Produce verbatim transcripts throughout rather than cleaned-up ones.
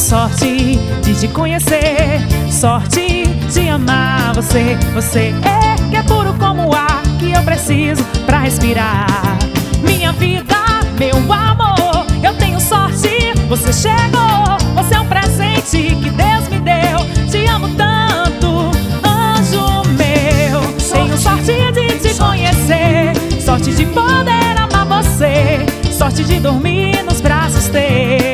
sorte de te conhecer, sorte de amar você. Você é que é puro como o ar que eu preciso pra respirar. Minha vida, meu amor, eu tenho sorte, você chegou. Você é um presente que Deus me deu. Te amo tanto, anjo meu. Tenho sorte de te conhecer, sorte de poder amar você, sorte de dormir nos braços teus.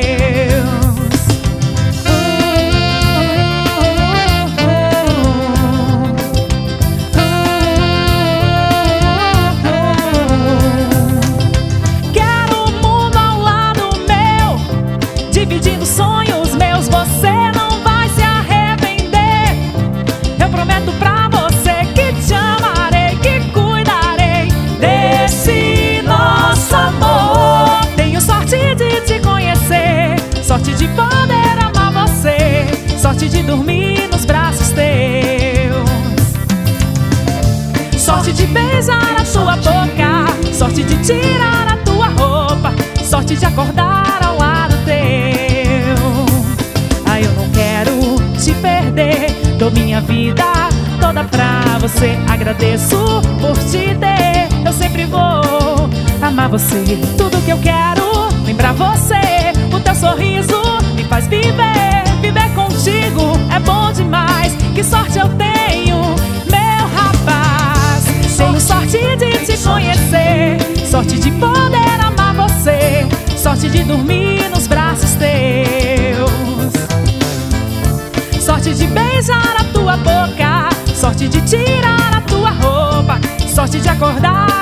Dividindo sonhos meus, você não vai se arrepender. Eu prometo pra você que te amarei, que cuidarei desse nosso amor. Tenho sorte de te conhecer, sorte de poder amar você, sorte de dormir nos braços teus, sorte de beijar a tua boca, sorte de tirar a tua roupa, sorte de acordar ao lado teu. Ah, eu não quero te perder, dou minha vida toda pra você. Agradeço por te ter, eu sempre vou amar você. Tudo que eu quero, lembrar você, o teu sorriso me faz viver. Viver contigo é bom demais, que sorte eu tenho, meu rapaz. Tenho sorte de te conhecer, sorte de poder amar você, sorte de dormir nos braços teus, sorte de beijar a tua boca, sorte de tirar a tua roupa, sorte de acordar